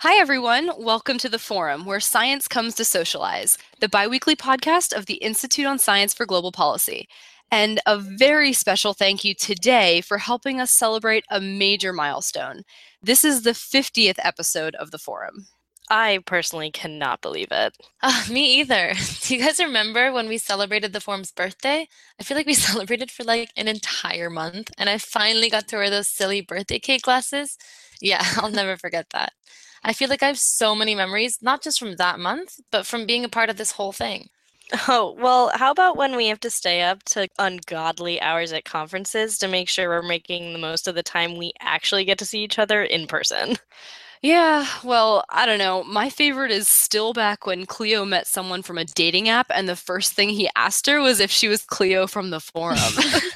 Hi, everyone. Welcome to the Forum, where science comes to socialize, the biweekly podcast of the Institute on Science for Global Policy. And a very special thank you today for helping us celebrate a major milestone. This is the 50th episode of the Forum. I personally cannot believe it. Me either. Do you guys remember when we celebrated the forum's birthday? I feel like we celebrated for like an entire month, and I finally got to wear those silly birthday cake glasses. Yeah, I'll never forget that. I feel like I have so many memories, not just from that month, but from being a part of this whole thing. Oh, well, how about when we have to stay up to ungodly hours at conferences to make sure we're making the most of the time we actually get to see each other in person? Yeah, well, I don't know. My favorite is still back when Cleo met someone from a dating app, and the first thing he asked her was if she was Cleo from the Forum.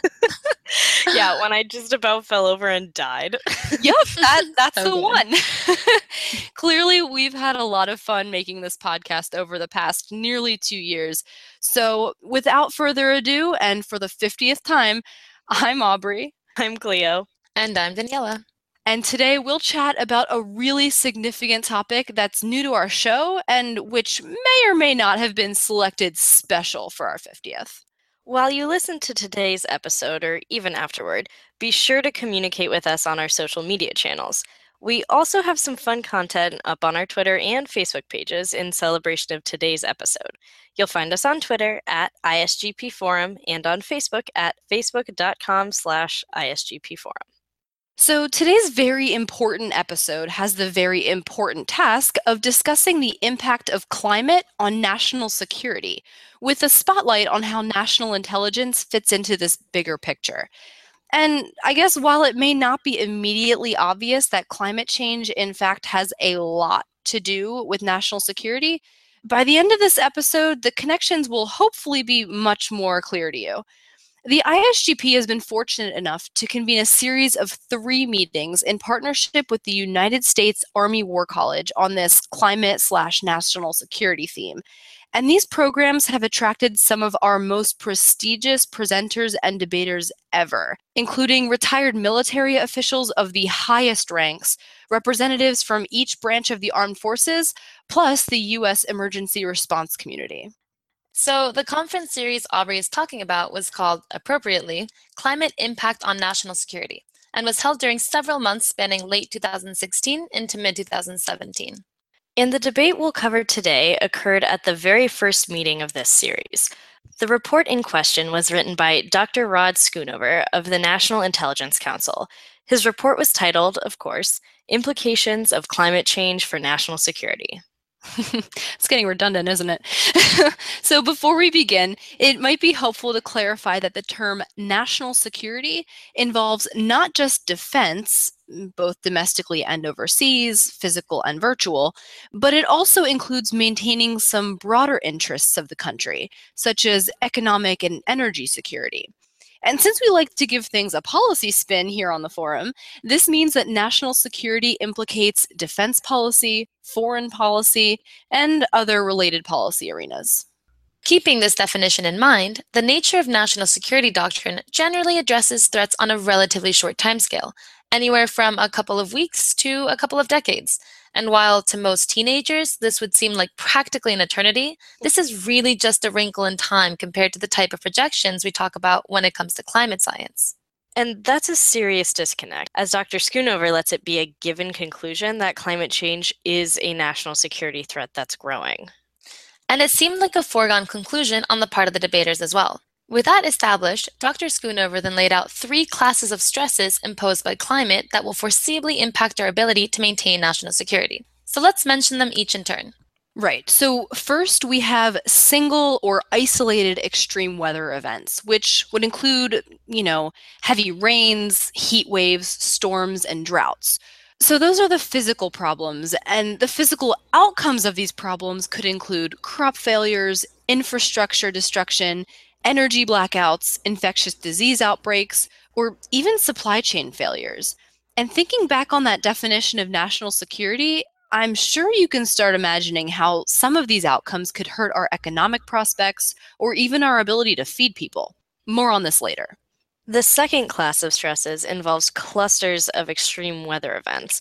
Yeah, when I just about fell over and died. Yep, that's So the good. one. Clearly, we've had a lot of fun making this podcast over the past nearly 2 years. So, without further ado, and for the 50th time, I'm Aubrey. I'm Cleo. And I'm Daniela. And today we'll chat about a really significant topic that's new to our show and which may or may not have been selected special for our 50th. While you listen to today's episode, or even afterward, be sure to communicate with us on our social media channels. We also have some fun content up on our Twitter and Facebook pages in celebration of today's episode. You'll find us on Twitter at ISGP Forum and on Facebook at facebook.com/ISGP Forum. So, today's very important episode has the very important task of discussing the impact of climate on national security, with a spotlight on how national intelligence fits into this bigger picture. And I guess while it may not be immediately obvious that climate change, in fact, has a lot to do with national security, by the end of this episode, the connections will hopefully be much more clear to you. The ISGP has been fortunate enough to convene a series of 3 meetings in partnership with the United States Army War College on this climate/national security theme. And these programs have attracted some of our most prestigious presenters and debaters ever, including retired military officials of the highest ranks, representatives from each branch of the armed forces, plus the U.S. emergency response community. So, the conference series Aubrey is talking about was called, appropriately, Climate Impact on National Security, and was held during several months spanning late 2016 into mid 2017. And the debate we'll cover today occurred at the very first meeting of this series. The report in question was written by Dr. Rod Schoonover of the National Intelligence Council. His report was titled, of course, Implications of Climate Change for National Security. It's getting redundant, isn't it? So before we begin, it might be helpful to clarify that the term national security involves not just defense, both domestically and overseas, physical and virtual, but it also includes maintaining some broader interests of the country, such as economic and energy security. And since we like to give things a policy spin here on the forum, this means that national security implicates defense policy, foreign policy, and other related policy arenas. Keeping this definition in mind, the nature of national security doctrine generally addresses threats on a relatively short timescale, anywhere from a couple of weeks to a couple of decades. And while to most teenagers this would seem like practically an eternity, this is really just a wrinkle in time compared to the type of projections we talk about when it comes to climate science. And that's a serious disconnect, as Dr. Schoonover lets it be a given conclusion that climate change is a national security threat that's growing. And it seemed like a foregone conclusion on the part of the debaters as well. With that established, Dr. Schoonover then laid out 3 classes of stresses imposed by climate that will foreseeably impact our ability to maintain national security. So let's mention them each in turn. Right. So first we have single or isolated extreme weather events, which would include, heavy rains, heat waves, storms, and droughts. So those are the physical problems, and the physical outcomes of these problems could include crop failures, infrastructure destruction, energy blackouts, infectious disease outbreaks, or even supply chain failures. And thinking back on that definition of national security, I'm sure you can start imagining how some of these outcomes could hurt our economic prospects or even our ability to feed people. More on this later. The second class of stresses involves clusters of extreme weather events.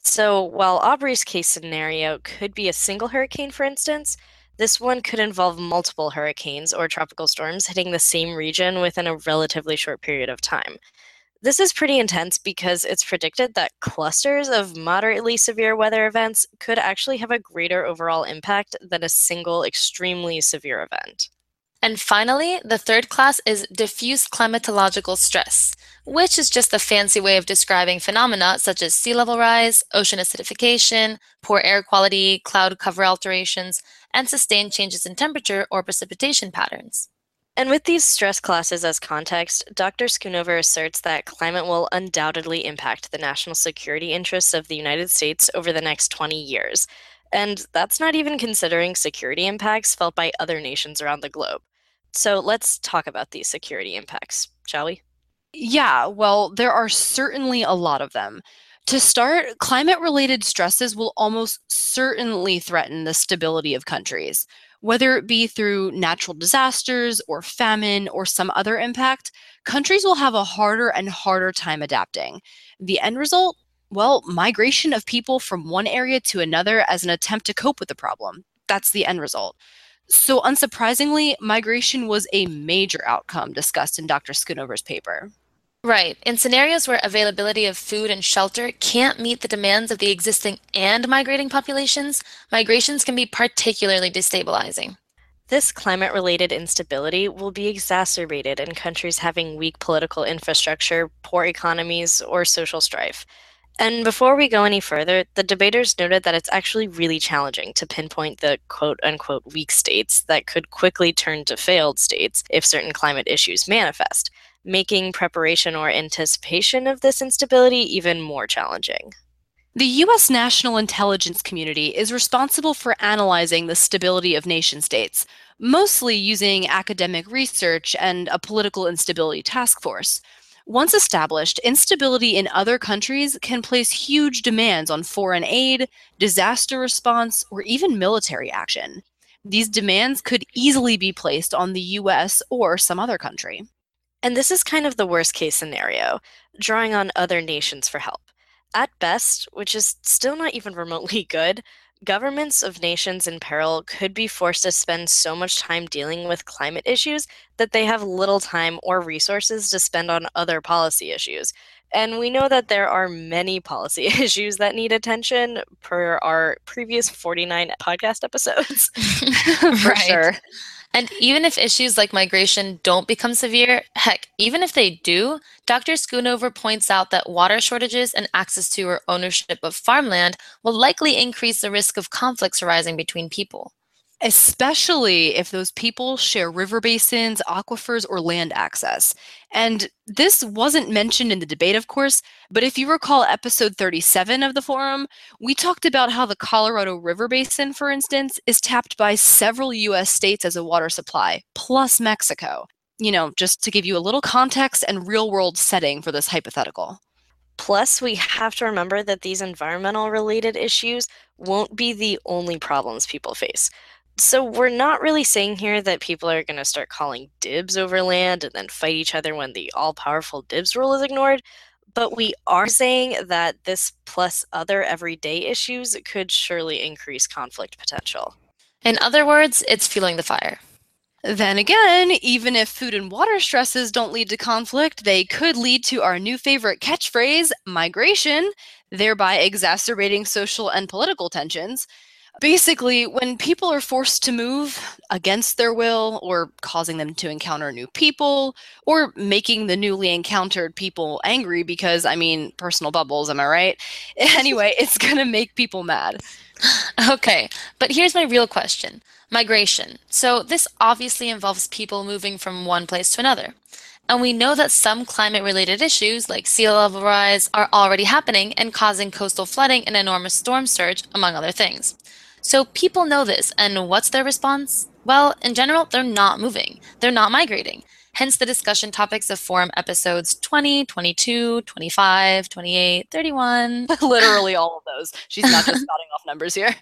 So, while Aubrey's case scenario could be a single hurricane, for instance, this one could involve multiple hurricanes or tropical storms hitting the same region within a relatively short period of time. This is pretty intense because it's predicted that clusters of moderately severe weather events could actually have a greater overall impact than a single extremely severe event. And finally, the third class is diffuse climatological stress, which is just a fancy way of describing phenomena such as sea level rise, ocean acidification, poor air quality, cloud cover alterations, and sustained changes in temperature or precipitation patterns. And with these stress classes as context, Dr. Schoonover asserts that climate will undoubtedly impact the national security interests of the United States over the next 20 years. And that's not even considering security impacts felt by other nations around the globe. So let's talk about these security impacts, shall we? Yeah, well, there are certainly a lot of them. To start, climate-related stresses will almost certainly threaten the stability of countries. Whether it be through natural disasters or famine or some other impact, countries will have a harder and harder time adapting. The end result? Well, migration of people from one area to another as an attempt to cope with the problem. That's the end result. So, unsurprisingly, migration was a major outcome discussed in Dr. Schoonover's paper. Right. In scenarios where availability of food and shelter can't meet the demands of the existing and migrating populations, migrations can be particularly destabilizing. This climate related instability will be exacerbated in countries having weak political infrastructure, poor economies, or social strife. And before we go any further, the debaters noted that it's actually really challenging to pinpoint the quote unquote weak states that could quickly turn to failed states if certain climate issues manifest, making preparation or anticipation of this instability even more challenging. The U.S. national intelligence community is responsible for analyzing the stability of nation states, mostly using academic research and a political instability task force. Once established, instability in other countries can place huge demands on foreign aid, disaster response, or even military action. These demands could easily be placed on the US or some other country. And this is kind of the worst case scenario, drawing on other nations for help. At best, which is still not even remotely good, governments of nations in peril could be forced to spend so much time dealing with climate issues that they have little time or resources to spend on other policy issues. And we know that there are many policy issues that need attention per our previous 49 podcast episodes. For Right. sure. And even if issues like migration don't become severe, heck, even if they do, Dr. Schoonover points out that water shortages and access to or ownership of farmland will likely increase the risk of conflicts arising between people. Especially if those people share river basins, aquifers, or land access. And this wasn't mentioned in the debate, of course, but if you recall episode 37 of the forum, we talked about how the Colorado River Basin, for instance, is tapped by several US states as a water supply, plus Mexico. Just to give you a little context and real world setting for this hypothetical. Plus, we have to remember that these environmental related issues won't be the only problems people face. So, we're not really saying here that people are going to start calling dibs over land and then fight each other when the all powerful dibs rule is ignored. But we are saying that this plus other everyday issues could surely increase conflict potential. In other words, it's fueling the fire. Then again, even if food and water stresses don't lead to conflict, they could lead to our new favorite catchphrase, migration, thereby exacerbating social and political tensions. Basically, when people are forced to move against their will, or causing them to encounter new people, or making the newly encountered people angry because, personal bubbles, am I right? Anyway, it's going to make people mad. Okay, but here's my real question. Migration. So this obviously involves people moving from one place to another. And we know that some climate-related issues, like sea level rise, are already happening and causing coastal flooding and enormous storm surge, among other things. So people know this, and what's their response? Well, in general, they're not moving. They're not migrating. Hence the discussion topics of forum episodes 20, 22, 25, 28, 31. Literally all of those. She's not just spouting off numbers here.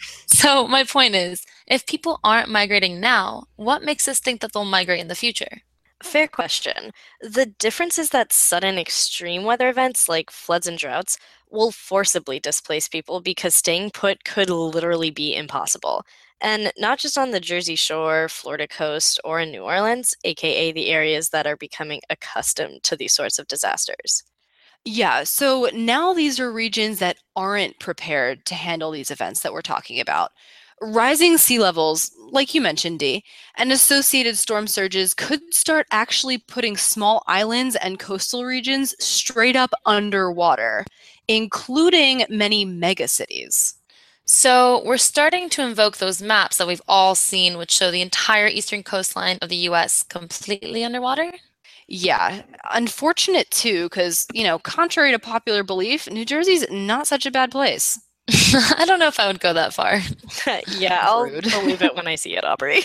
So my point is, if people aren't migrating now, what makes us think that they'll migrate in the future? Fair question. The difference is that sudden extreme weather events like floods and droughts will forcibly displace people because staying put could literally be impossible. And not just on the Jersey Shore, Florida coast, or in New Orleans, aka the areas that are becoming accustomed to these sorts of disasters. Yeah, so now these are regions that aren't prepared to handle these events that we're talking about. Rising sea levels, like you mentioned, Dee, and associated storm surges could start actually putting small islands and coastal regions straight up underwater, including many megacities. So we're starting to invoke those maps that we've all seen, which show the entire eastern coastline of the US completely underwater. Yeah, unfortunate too, because, contrary to popular belief, New Jersey's not such a bad place. I don't know if I would go that far. Yeah, I'll Rude. believe it when I see it, Aubrey.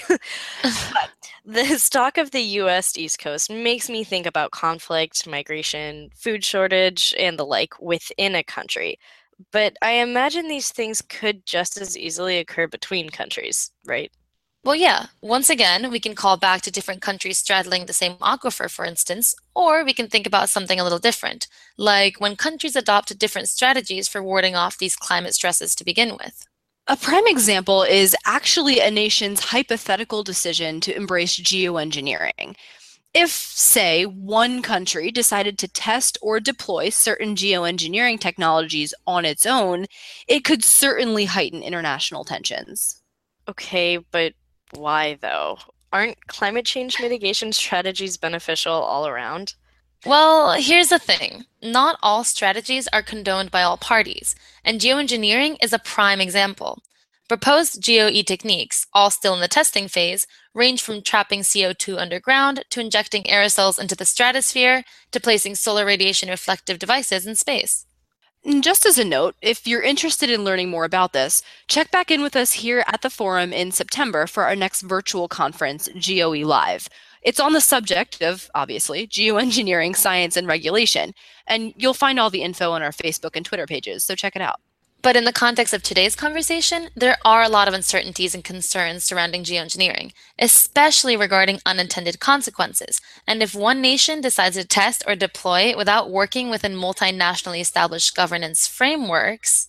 But the stock of the US East Coast makes me think about conflict, migration, food shortage, and the like within a country. But I imagine these things could just as easily occur between countries, right? Well, yeah, once again, we can call back to different countries straddling the same aquifer, for instance, or we can think about something a little different, like when countries adopt different strategies for warding off these climate stresses to begin with. A prime example is actually a nation's hypothetical decision to embrace geoengineering. If, say, one country decided to test or deploy certain geoengineering technologies on its own, it could certainly heighten international tensions. Okay, but why though? Aren't climate change mitigation strategies beneficial all around? Well, here's the thing. Not all strategies are condoned by all parties, and geoengineering is a prime example. Proposed GeoE techniques, all still in the testing phase, range from trapping CO2 underground to injecting aerosols into the stratosphere to placing solar radiation reflective devices in space. And just as a note, if you're interested in learning more about this, check back in with us here at the forum in September for our next virtual conference, GeoE Live. It's on the subject of, obviously, geoengineering, science, and regulation, and you'll find all the info on our Facebook and Twitter pages, so check it out. But in the context of today's conversation, there are a lot of uncertainties and concerns surrounding geoengineering, especially regarding unintended consequences. And if one nation decides to test or deploy it without working within multinationally established governance frameworks,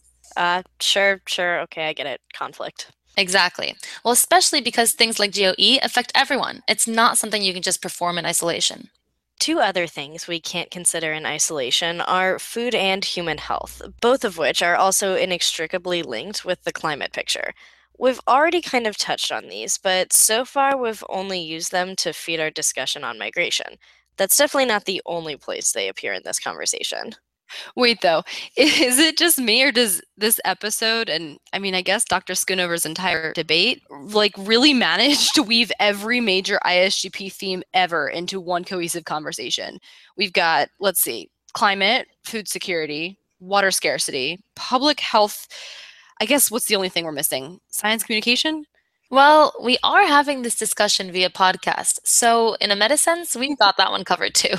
Sure, okay, I get it. Conflict. exactly. Well, especially because things like GeoE affect everyone. It's not something you can just perform in isolation. Two other things we can't consider in isolation are food and human health, both of which are also inextricably linked with the climate picture. We've already kind of touched on these, but so far we've only used them to feed our discussion on migration. That's definitely not the only place they appear in this conversation. Wait, though, is it just me, or does this episode, and I mean, I guess Dr. Schoonover's entire debate, like really manage to weave every major ISGP theme ever into one cohesive conversation? We've got, let's see, climate, food security, water scarcity, public health. I guess what's the only thing we're missing? Science communication? Well, we are having this discussion via podcast, so in a meta sense, we've got that one covered too.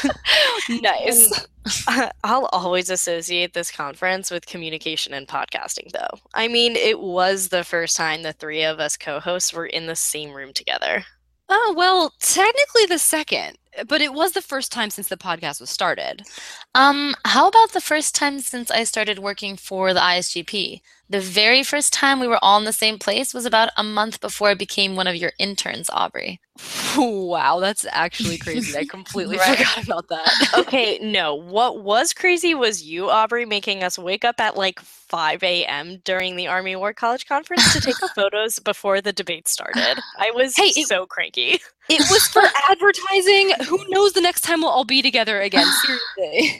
Nice. I'll always associate this conference with communication and podcasting, though. I mean, it was the first time the three of us co hosts were in the same room together. Oh, well, technically the second, but it was the first time since the podcast was started. How about the first time since I started working for the ISGP? The very first time we were all in the same place was about a month before I became one of your interns, Aubrey. Wow, that's actually crazy. I completely Right. forgot about that. Okay, no, what was crazy was you, Aubrey, making us wake up at like 5 a.m. during the Army War College conference to take photos before the debate started. I was Hey, so cranky. It was for advertising. Who knows the next time we'll all be together again? Seriously.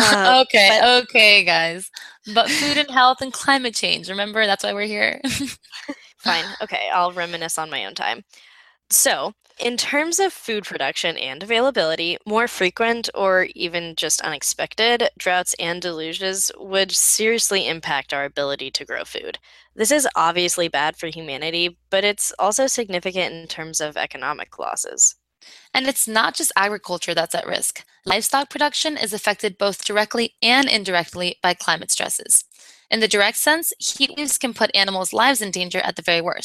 Okay, guys. But food and health and climate change, remember? That's why we're here. Fine. Okay, I'll reminisce on my own time. So, in terms of food production and availability, more frequent or even just unexpected droughts and deluges would seriously impact our ability to grow food. This is obviously bad for humanity, but it's also significant in terms of economic losses. And it's not just agriculture that's at risk. Livestock production is affected both directly and indirectly by climate stresses. In the direct sense, heat waves can put animals' lives in danger at the very worst.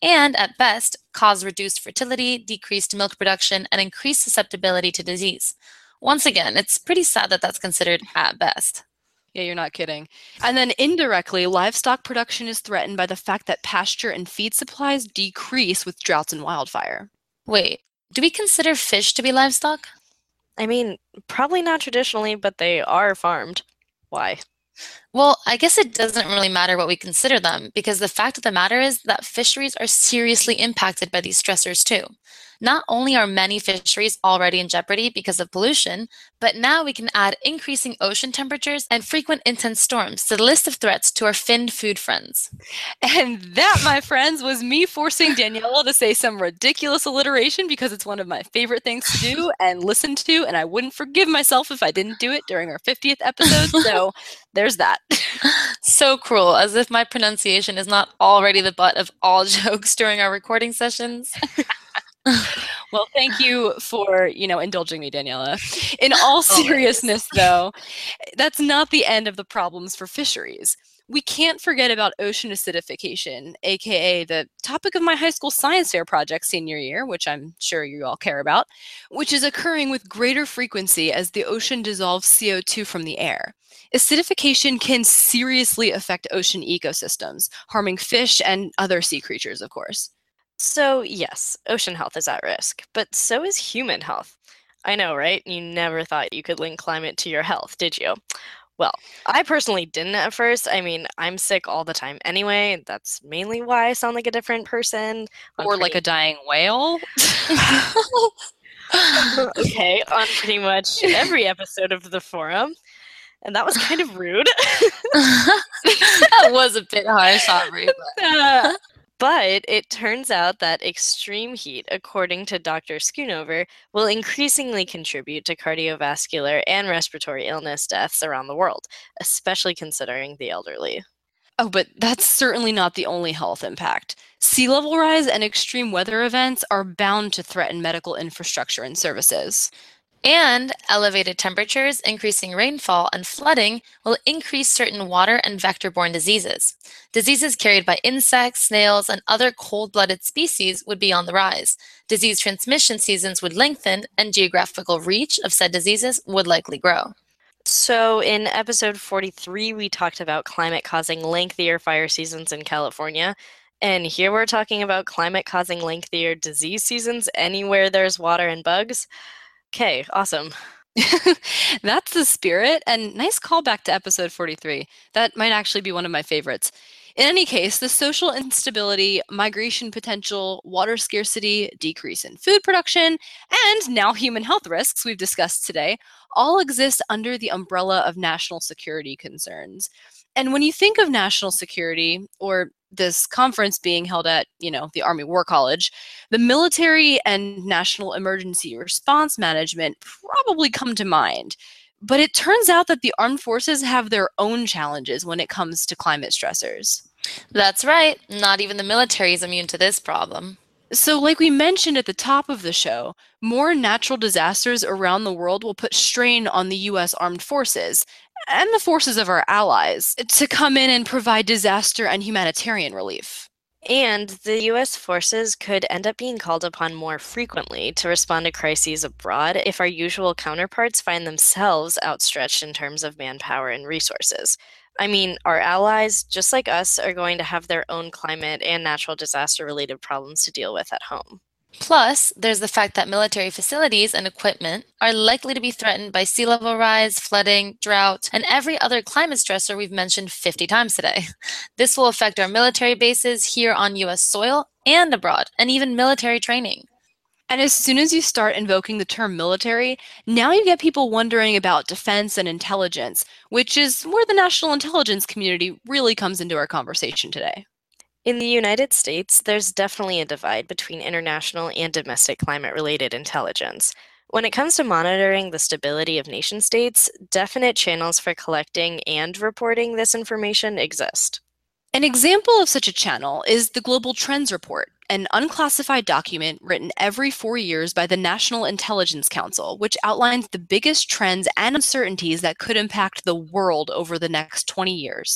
and at best, cause reduced fertility, decreased milk production, and increased susceptibility to disease. Once again, it's pretty sad that that's considered at best. Yeah, you're not kidding. And then indirectly, livestock production is threatened by the fact that pasture and feed supplies decrease with droughts and wildfire. Wait, do we consider fish to be livestock? I mean, probably not traditionally, but they are farmed. Why? Well, I guess it doesn't really matter what we consider them, because the fact of the matter is that fisheries are seriously impacted by these stressors too. Not only are many fisheries already in jeopardy because of pollution, but now we can add increasing ocean temperatures and frequent intense storms to the list of threats to our finned food friends. And that, my friends, was me forcing Daniela to say some ridiculous alliteration because it's one of my favorite things to do and listen to, and I wouldn't forgive myself if I didn't do it during our 50th episode, so there's that. So cruel, as if my pronunciation is not already the butt of all jokes during our recording sessions. Well, thank you for, indulging me, Daniela. In all seriousness, though, that's not the end of the problems for fisheries. We can't forget about ocean acidification, aka the topic of my high school science fair project senior year, which I'm sure you all care about, which is occurring with greater frequency as the ocean dissolves CO2 from the air. Acidification can seriously affect ocean ecosystems, harming fish and other sea creatures, of course. So, yes, ocean health is at risk, but so is human health. I know, right? You never thought you could link climate to your health, did you? Well, I personally didn't at first. I mean, I'm sick all the time anyway. That's mainly why I sound like a different person. Or like a dying whale. Okay, on pretty much every episode of the forum. And that was kind of rude. That was a bit harsh, Aubrey. But it turns out that extreme heat, according to Dr. Schoonover, will increasingly contribute to cardiovascular and respiratory illness deaths around the world, especially considering the elderly. Oh, but that's certainly not the only health impact. Sea level rise and extreme weather events are bound to threaten medical infrastructure and services. And elevated temperatures, increasing rainfall, and flooding will increase certain water and vector-borne diseases. Diseases carried by insects, snails, and other cold-blooded species would be on the rise. Disease transmission seasons would lengthen, and geographical reach of said diseases would likely grow. So in episode 43, we talked about climate causing lengthier fire seasons in California. And here we're talking about climate causing lengthier disease seasons anywhere there's water and bugs. Okay, awesome. That's the spirit, and nice callback to episode 43. That might actually be one of my favorites. In any case, the social instability, migration potential, water scarcity, decrease in food production, and now human health risks we've discussed today all exist under the umbrella of national security concerns. And when you think of national security, or this conference being held at, the Army War College, the military and national emergency response management probably come to mind. But it turns out that the armed forces have their own challenges when it comes to climate stressors. That's right. Not even the military is immune to this problem. So, like we mentioned at the top of the show, more natural disasters around the world will put strain on the U.S. armed forces and the forces of our allies to come in and provide disaster and humanitarian relief. And the U.S. forces could end up being called upon more frequently to respond to crises abroad if our usual counterparts find themselves outstretched in terms of manpower and resources. I mean, our allies, just like us, are going to have their own climate and natural disaster-related problems to deal with at home. Plus, there's the fact that military facilities and equipment are likely to be threatened by sea level rise, flooding, drought, and every other climate stressor we've mentioned 50 times today. This will affect our military bases here on U.S. soil and abroad, and even military training. And as soon as you start invoking the term military, now you get people wondering about defense and intelligence, which is where the national intelligence community really comes into our conversation today. In the United States, there's definitely a divide between international and domestic climate-related intelligence. When it comes to monitoring the stability of nation-states, definite channels for collecting and reporting this information exist. An example of such a channel is the Global Trends Report, an unclassified document written every 4 years by the National Intelligence Council, which outlines the biggest trends and uncertainties that could impact the world over the next 20 years.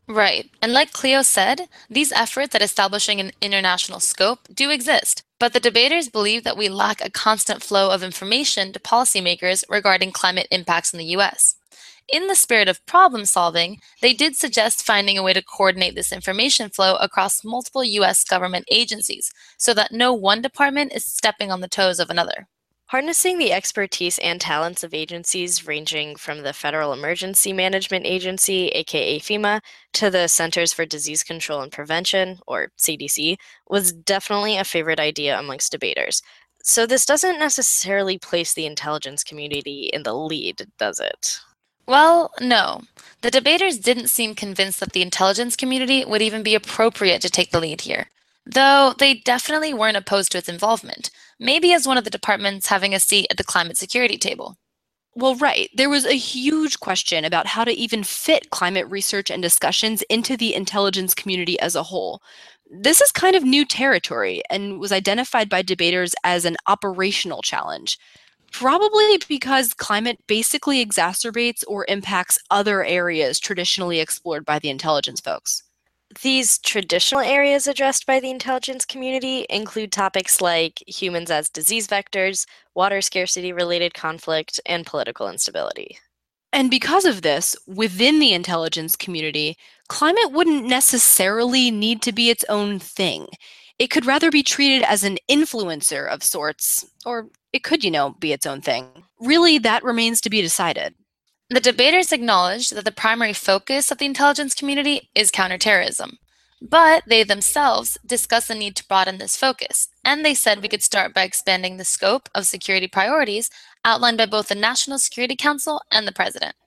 Right. And like Cleo said, these efforts at establishing an international scope do exist, but the debaters believe that we lack a constant flow of information to policymakers regarding climate impacts in the US. In the spirit of problem solving, they did suggest finding a way to coordinate this information flow across multiple US government agencies so that no one department is stepping on the toes of another. Harnessing the expertise and talents of agencies ranging from the Federal Emergency Management Agency, aka FEMA, to the Centers for Disease Control and Prevention, or CDC, was definitely a favorite idea amongst debaters. So this doesn't necessarily place the intelligence community in the lead, does it? Well, no. The debaters didn't seem convinced that the intelligence community would even be appropriate to take the lead here, though they definitely weren't opposed to its involvement, maybe as one of the departments having a seat at the climate security table. Well, right. There was a huge question about how to even fit climate research and discussions into the intelligence community as a whole. This is kind of new territory and was identified by debaters as an operational challenge, probably because climate basically exacerbates or impacts other areas traditionally explored by the intelligence folks. These traditional areas addressed by the intelligence community include topics like humans as disease vectors, water scarcity related conflict, and political instability. And because of this, within the intelligence community, climate wouldn't necessarily need to be its own thing. It could rather be treated as an influencer of sorts, or it could, be its own thing. Really, that remains to be decided. The debaters acknowledged that the primary focus of the intelligence community is counterterrorism, but they themselves discussed the need to broaden this focus, and they said we could start by expanding the scope of security priorities outlined by both the National Security Council and the President.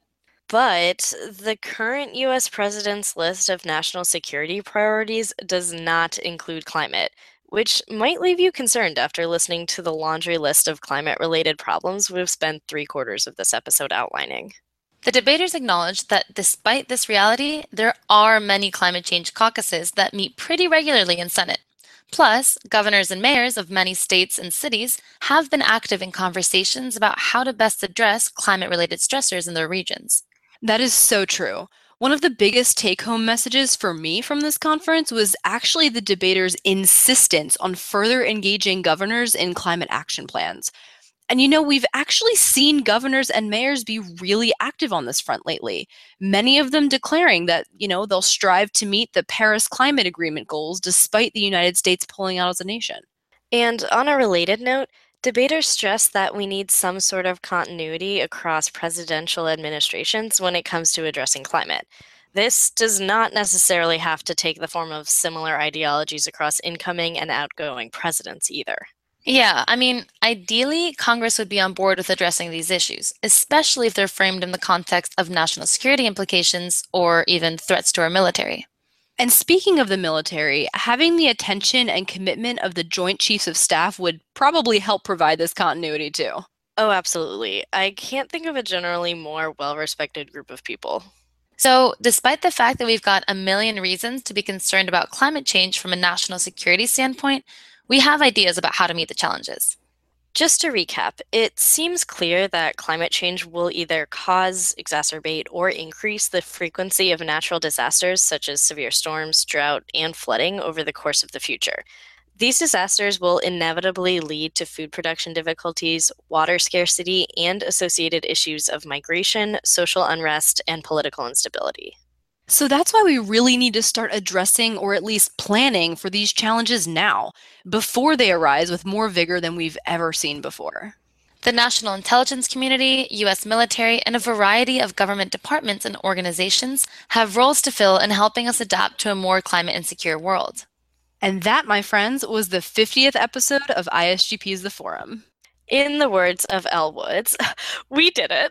But the current US president's list of national security priorities does not include climate, which might leave you concerned after listening to the laundry list of climate related problems we've spent 3/4 of this episode outlining. The debaters acknowledged that despite this reality, there are many climate change caucuses that meet pretty regularly in Senate. Plus, governors and mayors of many states and cities have been active in conversations about how to best address climate related stressors in their regions. That is so true. One of the biggest take home messages for me from this conference was actually the debaters' insistence on further engaging governors in climate action plans. And we've actually seen governors and mayors be really active on this front lately. Many of them declaring that, they'll strive to meet the Paris Climate Agreement goals despite the United States pulling out as a nation. And on a related note, debaters stress that we need some sort of continuity across presidential administrations when it comes to addressing climate. This does not necessarily have to take the form of similar ideologies across incoming and outgoing presidents either. Yeah, ideally, Congress would be on board with addressing these issues, especially if they're framed in the context of national security implications or even threats to our military. And speaking of the military, having the attention and commitment of the Joint Chiefs of Staff would probably help provide this continuity too. Oh, absolutely. I can't think of a generally more well-respected group of people. So, despite the fact that we've got a million reasons to be concerned about climate change from a national security standpoint, we have ideas about how to meet the challenges. Just to recap, it seems clear that climate change will either cause, exacerbate, or increase the frequency of natural disasters such as severe storms, drought, and flooding over the course of the future. These disasters will inevitably lead to food production difficulties, water scarcity, and associated issues of migration, social unrest, and political instability. So that's why we really need to start addressing or at least planning for these challenges now, before they arise with more vigor than we've ever seen before. The national intelligence community, U.S. military, and a variety of government departments and organizations have roles to fill in helping us adapt to a more climate insecure world. And that, my friends, was the 50th episode of ISGP's The Forum. In the words of Elle Woods, we did it.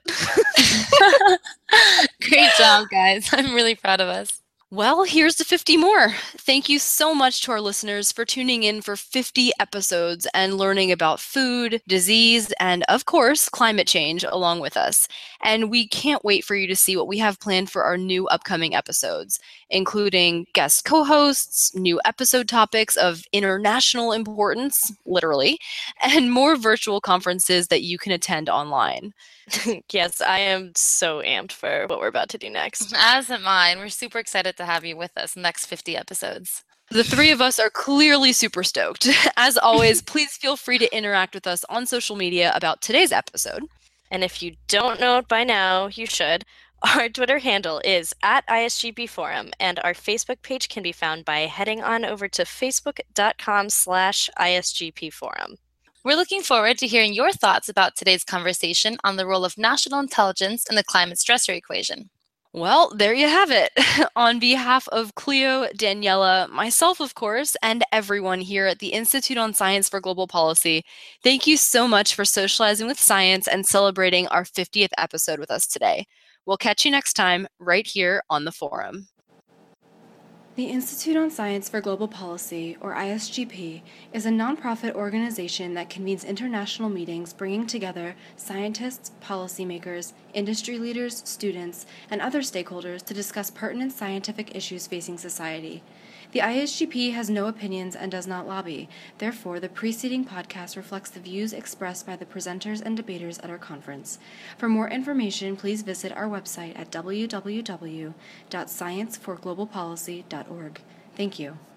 Great job, guys. I'm really proud of us. Well, here's to 50 more. Thank you so much to our listeners for tuning in for 50 episodes and learning about food, disease, and of course, climate change along with us. And we can't wait for you to see what we have planned for our new upcoming episodes, including guest co-hosts, new episode topics of international importance, literally, and more virtual conferences that you can attend online. Yes, I am so amped for what we're about to do next. As am I, and we're super excited to have you with us next 50 episodes. The three of us are clearly super stoked. As always, please feel free to interact with us on social media about today's episode. And if you don't know it by now, you should. Our Twitter handle is @ISGP Forum, and our Facebook page can be found by heading on over to facebook.com/ISGP Forum. We're looking forward to hearing your thoughts about today's conversation on the role of national intelligence in the climate stressor equation. Well, there you have it. On behalf of Cleo, Daniela, myself, of course, and everyone here at the Institute on Science for Global Policy, thank you so much for socializing with science and celebrating our 50th episode with us today. We'll catch you next time right here on the forum. The Institute on Science for Global Policy, or ISGP, is a nonprofit organization that convenes international meetings bringing together scientists, policymakers, industry leaders, students, and other stakeholders to discuss pertinent scientific issues facing society. The ISGP has no opinions and does not lobby. Therefore, the preceding podcast reflects the views expressed by the presenters and debaters at our conference. For more information, please visit our website at www.scienceforglobalpolicy.org. Thank you.